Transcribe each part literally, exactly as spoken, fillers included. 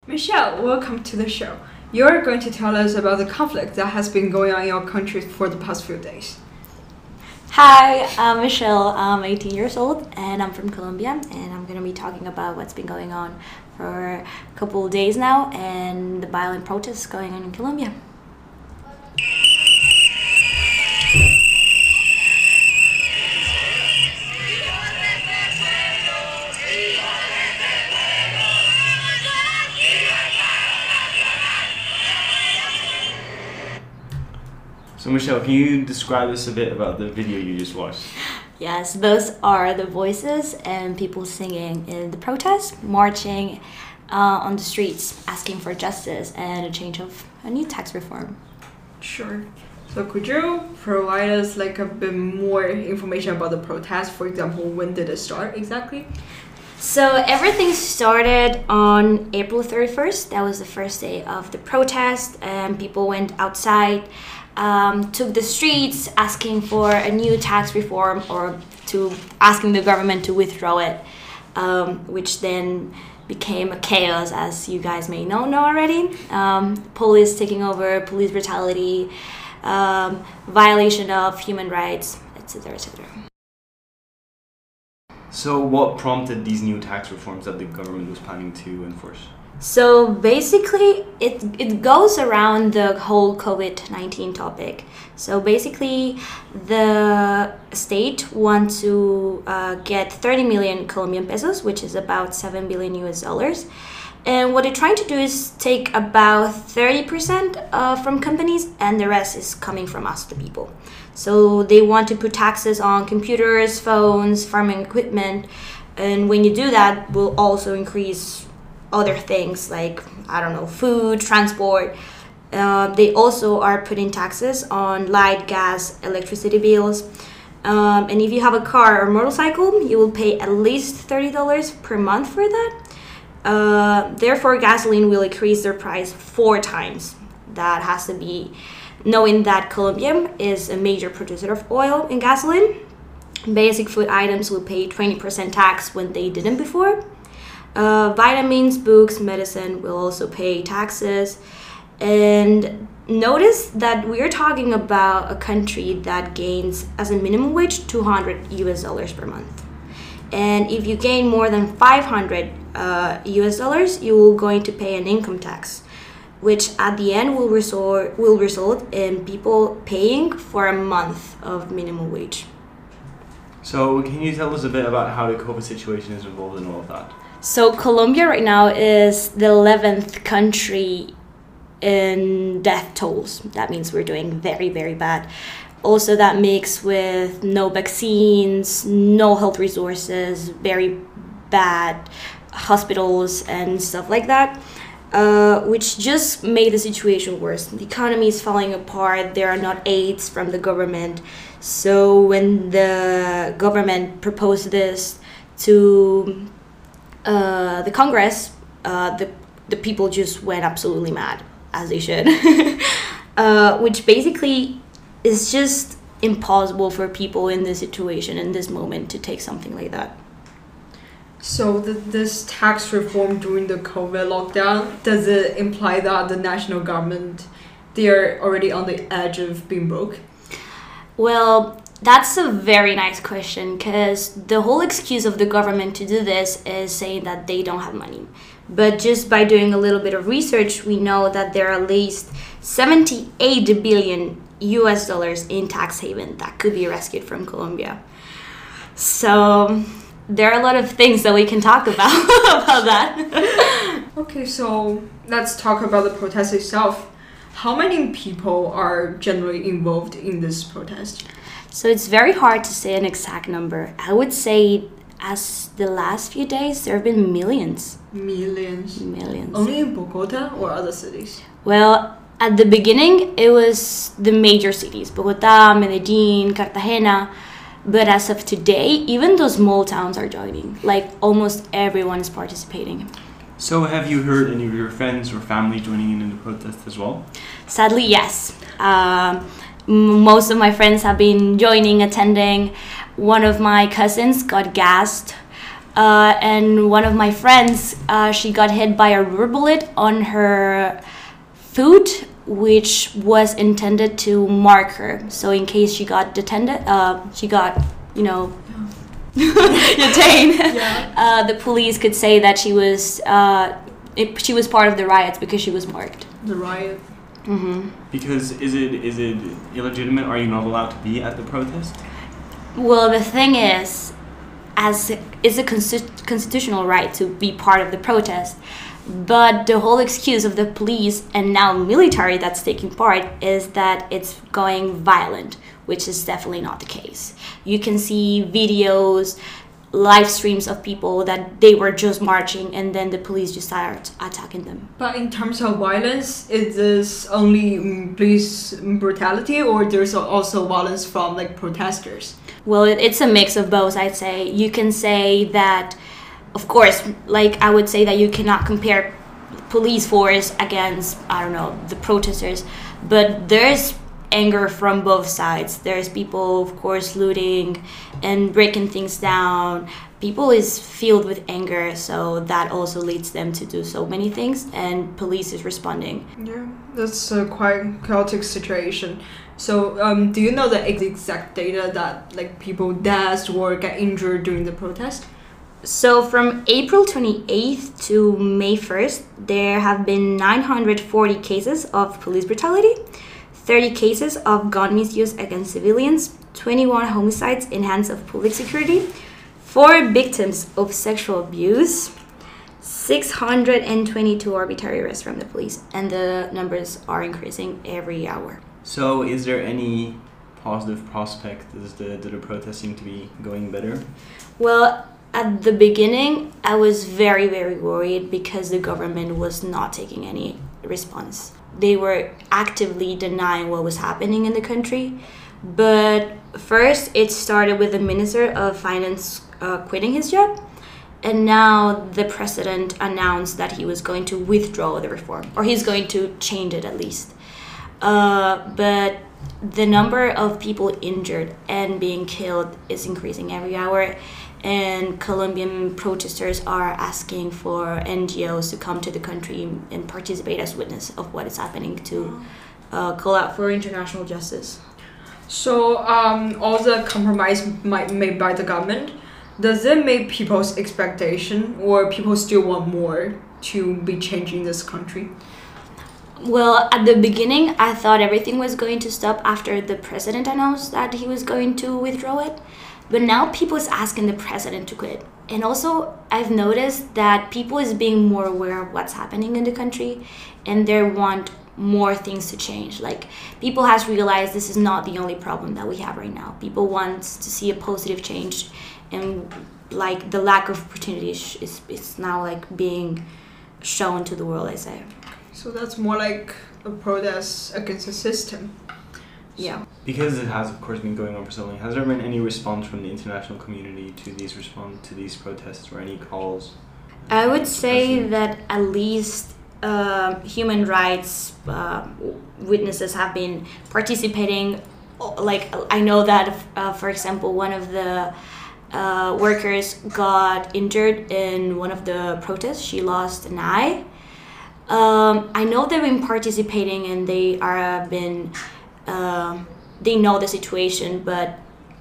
Michelle, welcome to the show. You're going to tell us about the conflict that has been going on in your country for the past few days. Hi, I'm Michelle. I'm eighteen years old and I'm from Colombia, and I'm going to be talking about what's been going on for a couple of days now and the violent protests going on in Colombia. So Michelle, can you describe us a bit about the video you just watched? Yes, those are the voices and people singing in the protest, marching uh, on the streets, asking for justice and a change of a new tax reform. Sure. So could you provide us like a bit more information about the protest? For example, when did it start exactly? So everything started on April thirty-first. That was the first day of the protest, and people went outside, um, took the streets asking for a new tax reform or to asking the government to withdraw it, um, which then became a chaos, as you guys may know, know already. Um, police taking over, police brutality, um, violation of human rights, et cetera, et cetera. So what prompted these new tax reforms that the government was planning to enforce? So basically, it, it goes around the whole COVID nineteen topic. So basically, the state wants to uh, get thirty million Colombian pesos, which is about seven billion U S dollars. And what they're trying to do is take about thirty percent uh, from companies, and the rest is coming from us, the people. So they want to put taxes on computers, phones, farming equipment. And when you do that, will also increase other things like, I don't know, food, transport. Uh, they also are putting taxes on light, gas, electricity bills. Um, and if you have a car or motorcycle, you will pay at least thirty dollars per month for that. Uh, therefore, gasoline will increase their price four times. That has to be knowing that Colombia is a major producer of oil and gasoline. Basic food items will pay twenty percent tax when they didn't before. Uh, vitamins, books, medicine will also pay taxes. And notice that we're talking about a country that gains as a minimum wage two hundred U S dollars per month. And if you gain more than five hundred uh, U S dollars, you will going to pay an income tax, which at the end will resort will result in people paying for a month of minimum wage. So can you tell us a bit about how the COVID situation is involved in all of that? So Colombia right now is the eleventh country in death tolls. That means we're doing very, very bad. Also, that mix with no vaccines, no health resources, very bad hospitals and stuff like that, uh, which just made the situation worse. The economy is falling apart. There are not aids from the government. So when the government proposed this to uh, the Congress, uh, the, the people just went absolutely mad, as they should, uh, which basically is just impossible for people in this situation, in this moment, to take something like that. So the, this tax reform during the COVID lockdown, does it imply that the national government, they are already on the edge of being broke? Well, that's a very nice question, because the whole excuse of the government to do this is saying that they don't have money. But just by doing a little bit of research, we know that there are at least seventy-eight billion U S dollars in tax haven that could be rescued from Colombia. So there are a lot of things that we can talk about about that. Okay, so let's talk about the protest itself. How many people are generally involved in this protest? So it's very hard to say an exact number. I would say as the last few days, there have been millions. Millions? Millions. Only in Bogota or other cities? Well, at the beginning, it was the major cities, Bogota, Medellin, Cartagena. But as of today, even those small towns are joining. Like, almost everyone is participating. So have you heard any of your friends or family joining in in the protest as well? Sadly, yes. Um, most of my friends have been joining, attending. One of my cousins got gassed. Uh, and one of my friends, uh, she got hit by a rubber bullet on her foot, which was intended to mark her. So in case she got detained, uh, she got, you know, detained. Yeah. Uh, the police could say that she was uh, it, she was part of the riots because she was marked. The riot. Mm-hmm. Because is it is it illegitimate? Are you not allowed to be at the protest? Well, the thing is, as it's a consti- constitutional right to be part of the protest, but the whole excuse of the police and now military that's taking part is that it's going violent, which is definitely not the case. You can see videos, live streams of people that they were just marching and then the police just started attacking them. But in terms of violence, is this only mm, police brutality, or there's also violence from like protesters? Well, it, it's a mix of both, I'd say. You can say that, of course, like I would say that you cannot compare police force against, I don't know, the protesters, but there's anger from both sides. There's people, of course, looting and breaking things down. People is filled with anger, so that also leads them to do so many things, and police is responding. Yeah, that's a quite chaotic situation. So, um, do you know the ex- exact data that like people deaths or get injured during the protest? So from April twenty-eighth to May first, there have been nine hundred forty cases of police brutality, thirty cases of gun misuse against civilians, twenty-one homicides in hands of public security, four victims of sexual abuse, six hundred twenty-two arbitrary arrests from the police, and the numbers are increasing every hour. So is there any positive prospect? Does the, do the protests seem to be going better? Well, at the beginning, I was very, very worried because the government was not taking any response. They were actively denying what was happening in the country. But first, it started with the Minister of Finance uh, quitting his job. And now the president announced that he was going to withdraw the reform, or he's going to change it at least. Uh, but the number of people injured and being killed is increasing every hour. And Colombian protesters are asking for N G Os to come to the country and participate as witness of what is happening to uh, call out for international justice. So, um, all the compromise might made by the government, does it make people's expectation, or people still want more to be changing this country? Well, at the beginning, I thought everything was going to stop after the president announced that he was going to withdraw it. But now people is asking the president to quit. And also, I've noticed that people is being more aware of what's happening in the country, and they want more things to change. Like, people has realized this is not the only problem that we have right now. People want to see a positive change, and like the lack of opportunities is, is now like being shown to the world, I say. So that's more like a protest against the system. Yeah. Because it has, of course, been going on for so long, has there been any response from the international community to these respond to these protests, or any calls? I would say that at least uh, human rights uh, witnesses have been participating. Like, I know that, uh, for example, one of the uh, workers got injured in one of the protests. She lost an eye. Um, I know they've been participating and they are been. Uh, they know the situation, but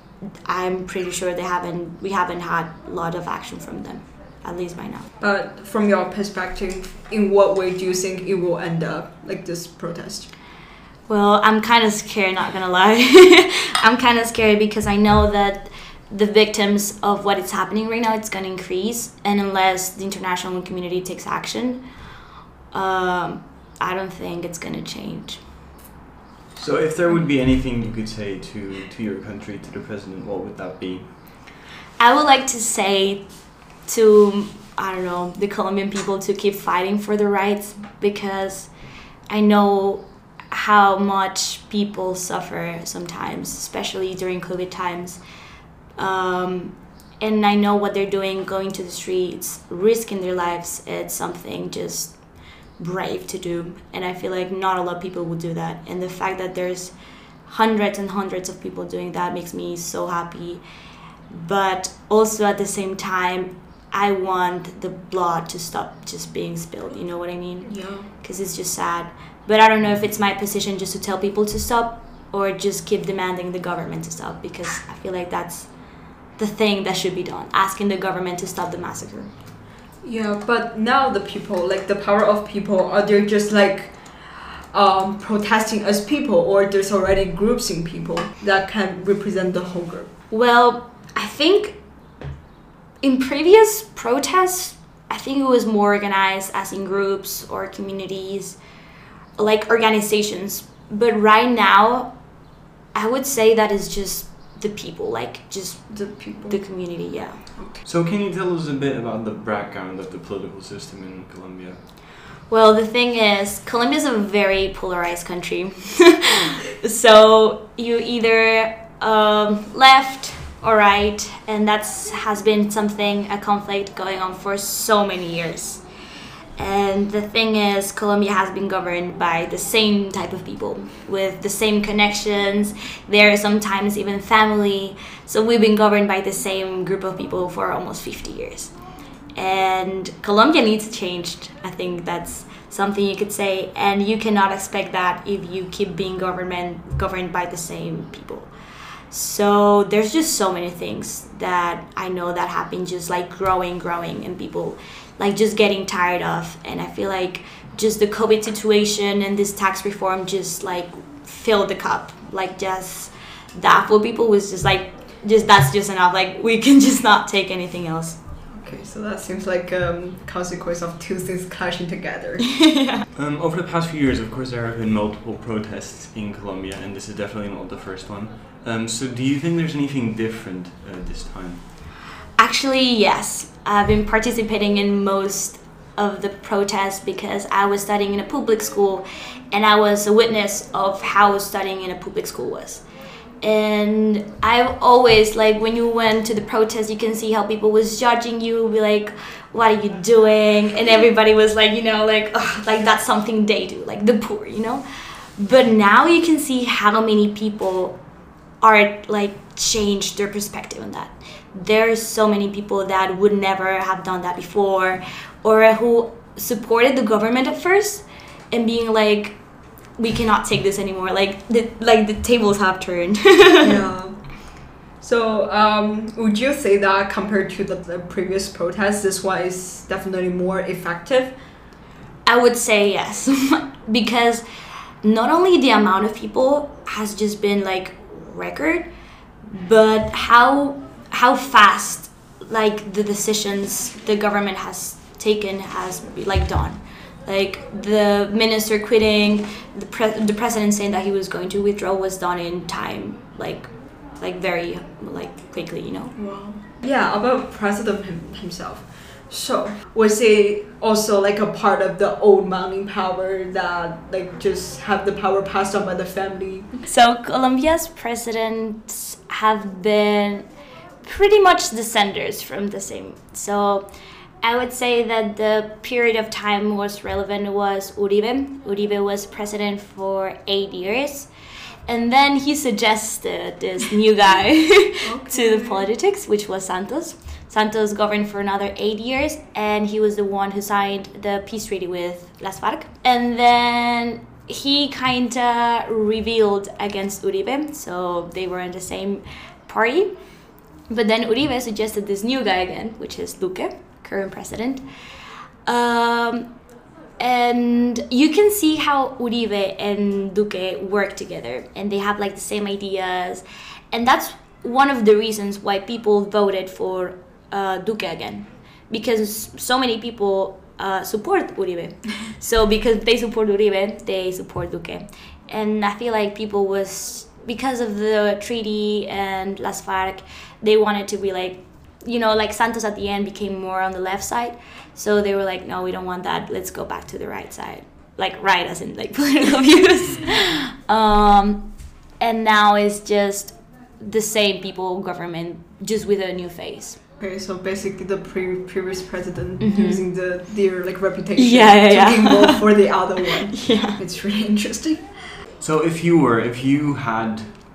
I'm pretty sure they haven't. We haven't had a lot of action from them, at least by now. But from your perspective, in what way do you think it will end up, like this protest? Well, I'm kind of scared, not gonna lie. I'm kind of scared because I know that the victims of what is happening right now, it's gonna increase, and unless the international community takes action, um, I don't think it's gonna change. So if there would be anything you could say to, to your country, to the president, what would that be? I would like to say to, I don't know, the Colombian people to keep fighting for their rights, because I know how much people suffer sometimes, especially during COVID times. Um, and I know what they're doing, going to the streets, risking their lives. It's something just brave to do, and I feel like not a lot of people would do that, and the fact that there's hundreds and hundreds of people doing that makes me so happy. But also at the same time, I want the blood to stop just being spilled. You know what I mean? Yeah. Because it's just sad. But I don't know if it's my position just to tell people to stop or just keep demanding the government to stop, because I feel like that's the thing that should be done, asking the government to stop the massacre. Yeah, but now the people, like the power of people, are they just like um, protesting as people, or there's already groups in people that can represent the whole group? Well, I think in previous protests, I think it was more organized as in groups or communities, like organizations. But right now, I would say that it's just the people, like just The people. the community, yeah. So can you tell us a bit about the background of the political system in Colombia? Well, the thing is, Colombia is a very polarized country. So you either um, left or right, and that's has been something, a conflict going on for so many years. And the thing is, Colombia has been governed by the same type of people with the same connections. There are sometimes even family. So we've been governed by the same group of people for almost fifty years. And Colombia needs changed. I think that's something you could say. And you cannot expect that if you keep being government governed by the same people. So there's just so many things that I know that have been just like growing, growing, and people like just getting tired of. And I feel like just the COVID situation and this tax reform just like filled the cup. Like just that for people was just like, just that's just enough. Like we can just not take anything else. Okay, so that seems like a um, consequence of two things clashing together. Yeah. Um, over the past few years, of course, there have been multiple protests in Colombia, and this is definitely not the first one. Um, so do you think there's anything different uh, this time? Actually, yes. I've been participating in most of the protests because I was studying in a public school, and I was a witness of how studying in a public school was. And I've always, like, when you went to the protest, you can see how people was judging you, be like, what are you doing? And everybody was like, you know, like, ugh, like that's something they do, like the poor, you know? But now you can see how many people are, like, changed their perspective on that. There's so many people that would never have done that before, or who supported the government at first and being like, we cannot take this anymore. Like the like the tables have turned. Yeah. So um, would you say that compared to the, the previous protests, this one is definitely more effective? I would say yes, because not only the amount of people has just been like record, but how how fast like the decisions the government has taken has like done. Like the minister quitting, the pre- the president saying that he was going to withdraw was done in time, like like very like quickly, you know. Wow. Yeah, about president him, himself. So was he also like a part of the old mounting power that like just have the power passed on by the family? So Colombia's presidents have been pretty much descendants from the same. So I would say that the period of time most relevant was Uribe. Uribe was president for eight years. And then he suggested this new guy Okay. to the politics, which was Santos. Santos governed for another eight years, and he was the one who signed the peace treaty with Las FARC. And then he kind of revealed against Uribe, so they were in the same party. But then Uribe suggested this new guy again, which is Duque, current president. Um, and you can see how Uribe and Duque work together, and they have like the same ideas. And that's one of the reasons why people voted for uh, Duque again, because so many people uh, support Uribe. So because they support Uribe, they support Duque. And I feel like people was, because of the treaty and Las FARC, they wanted to be like, you know, like Santos at the end became more on the left side. So they were like, no, we don't want that. Let's go back to the right side. Like right as in like political views. um, and now it's just the same people government, just with a new face. Okay, so basically the pre- previous president Mm-hmm. using the their like reputation Yeah, yeah, to yeah. gain vote for the other one. Yeah. It's really interesting. So if you were, if you had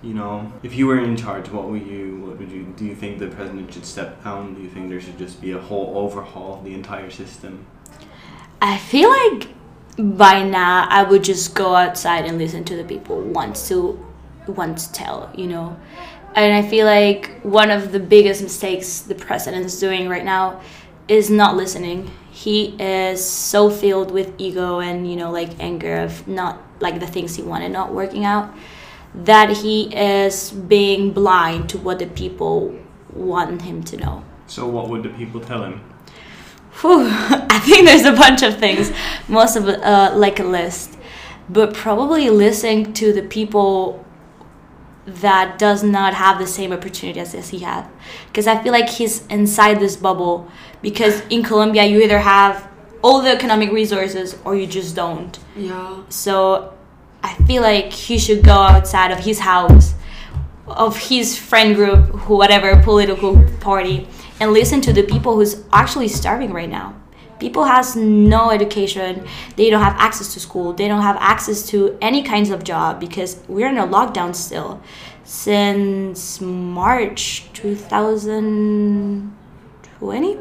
you know, if you were in charge, what would you, what would you, do you think the president should step down? Do you think there should just be a whole overhaul of the entire system? I feel like by now I would just go outside and listen to the people wants to want to tell, you know. And I feel like one of the biggest mistakes the president is doing right now is not listening. He is so filled with ego and, you know, like anger of not like the things he wanted not working out, that he is being blind to what the people want him to know. So what would the people tell him? Whew, I think there's a bunch of things, most of it, uh, like a list, but probably listening to the people that does not have the same opportunities as he have, because I feel like he's inside this bubble, because in Colombia you either have all the economic resources or you just don't. Yeah. So I feel like he should go outside of his house, of his friend group, who whatever political party, and listen to the people who's actually starving right now. People has no education, they don't have access to school, they don't have access to any kinds of job, because we're in a lockdown still since March two thousand twenty.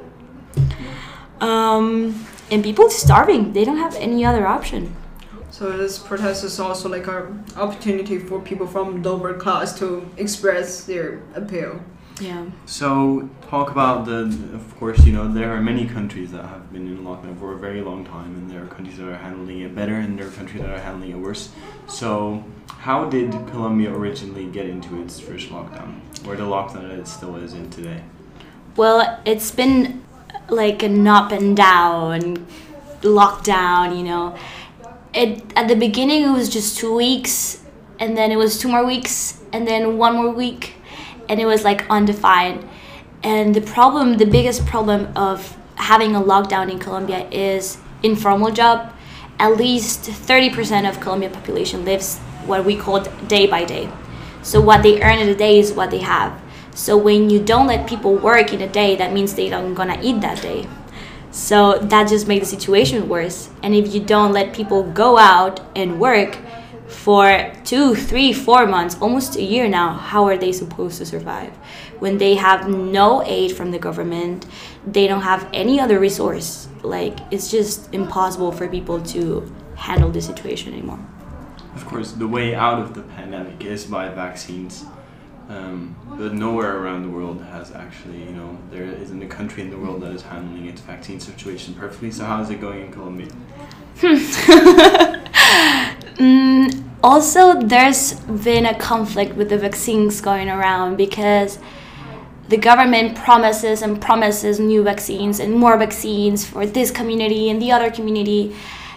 Um, and people starving, they don't have any other option. So this protest is also like an opportunity for people from lower class to express their appeal. Yeah. So talk about the, of course, you know, there are many countries that have been in lockdown for a very long time, and there are countries that are handling it better, and there are countries that are handling it worse. So how did Colombia originally get into its first lockdown, or the lockdown that it still is in today? Well, it's been like an up and down lockdown, you know. It at the beginning it was just two weeks, and then it was two more weeks, and then one more week, and it was like undefined. And the problem, the biggest problem of having a lockdown in Colombia is informal job. At least thirty percent of Colombian population lives what we call day by day. So what they earn in a day is what they have. So when you don't let people work in a day, that means they don't gonna eat that day. So that just makes the situation worse. And if you don't let people go out and work for two, three, four months, almost a year now, how are they supposed to survive? When they have no aid from the government, they don't have any other resource. Like, it's just impossible for people to handle the situation anymore. Of course, the way out of the pandemic is by vaccines. Um, but nowhere around the world has actually, you know, there isn't a country in the world that is handling its vaccine situation perfectly. So how is it going in Colombia? mm, also, there's been a conflict with the vaccines going around, because the government promises and promises new vaccines and more vaccines for this community and the other community.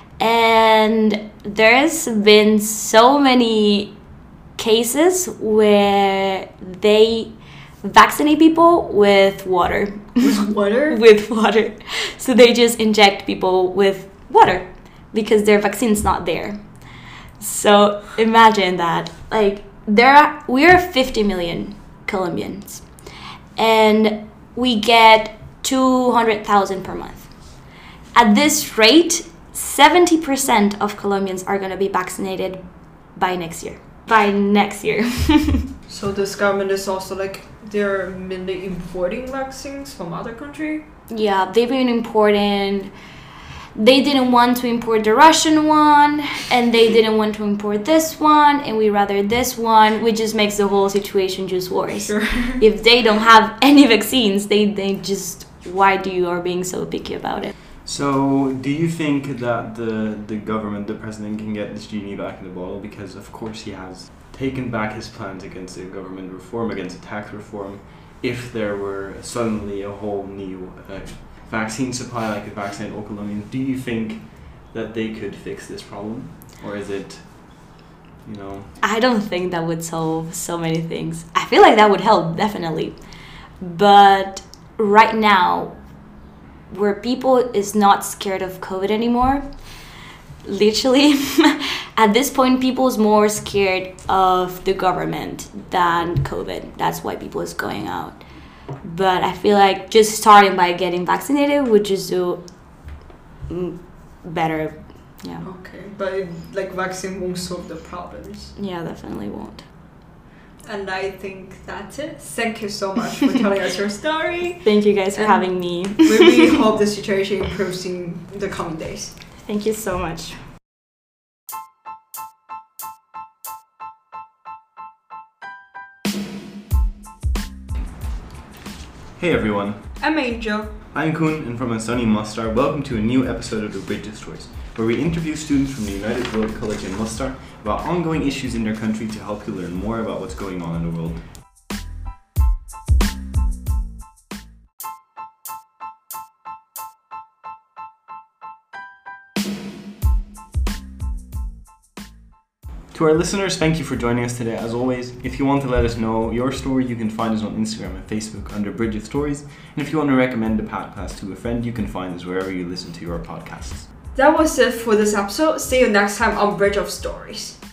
And there's been so many cases where they vaccinate people with water. With water? With water. So they just inject people with water because their vaccine's not there. So imagine that. Like, there are, we are fifty million Colombians, and we get two hundred thousand per month. At this rate, seventy percent of Colombians are going to be vaccinated by next year. By next year. So this government is also like, they're mainly importing vaccines from other countries? Yeah, they've been importing. They didn't want to import the Russian one, and they didn't want to import this one, and we rather this one, which just makes the whole situation just worse. Sure. If they don't have any vaccines, they, they just, why do you are being so picky about it? So, do you think that the, the government, the president, can get this genie back in the bottle? Because, of course, he has taken back his plans against the government reform, against the tax reform. If there were suddenly a whole new uh, vaccine supply, like a vaccinate all Colombians, do you think that they could fix this problem? Or is it, you know... I don't think that would solve so many things. I feel like that would help, definitely. But right now, where people is not scared of COVID anymore, literally, at this point, people is more scared of the government than COVID. That's why people is going out. But I feel like just starting by getting vaccinated would just do better. Yeah. Okay, but it, like vaccine won't solve the problems. Yeah, definitely won't. And I think that's it. Thank you so much for telling us your story. Thank you guys for And having me. We really hope the situation improves in the coming days. Thank you so much. Hey everyone, I'm Angel. I'm Kun, and from a sunny Mostar, welcome to a new episode of The Bridge of Stories, where we interview students from the United World College in Mostar about ongoing issues in their country to help you learn more about what's going on in the world. To our listeners, thank you for joining us today. As always, if you want to let us know your story, you can find us on Instagram and Facebook under Bridge of Stories. And if you want to recommend the podcast to a friend, you can find us wherever you listen to your podcasts. That was it for this episode. See you next time on Bridge of Stories.